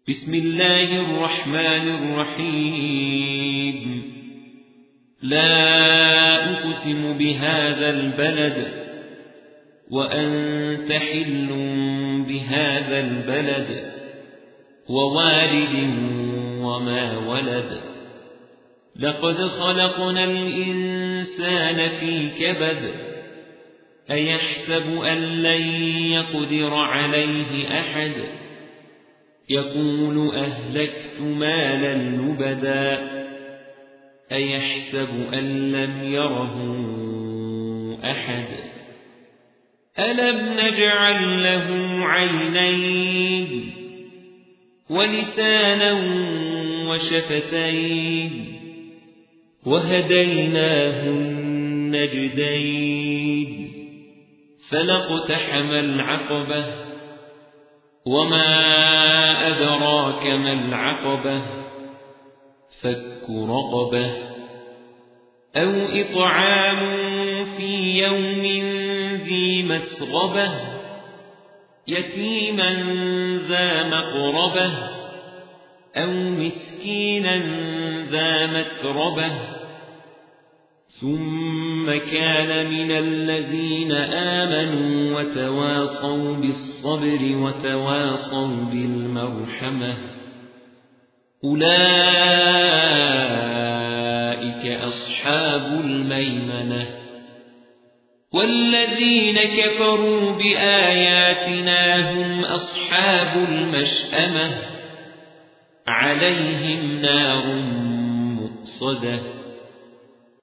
بسم الله الرحمن الرحيم. لا أقسم بهذا البلد وأنت حل بهذا البلد ووالد وما ولد. لقد خلقنا الإنسان في كبد أيحسب أن لن يقدر عليه أحد يقول أهلكت مالا لبدا أيحسب أن لم يره أحد ألم نجعل له عينين ولسانا وشفتين وهديناه النجدين فلاقتحم العقبة وما أدراك ما العقبة فك رقبة أو إطعام في يوم ذي مسغبة يتيما ذا مقربة أو مسكينا ذا متربة ثم كان من الذين آمنوا وتواصوا بالصبر وتواصوا بالمرحمة أولئك أصحاب الميمنة. والذين كفروا بآياتنا هم أصحاب المشأمة عليهم نار مؤصدة.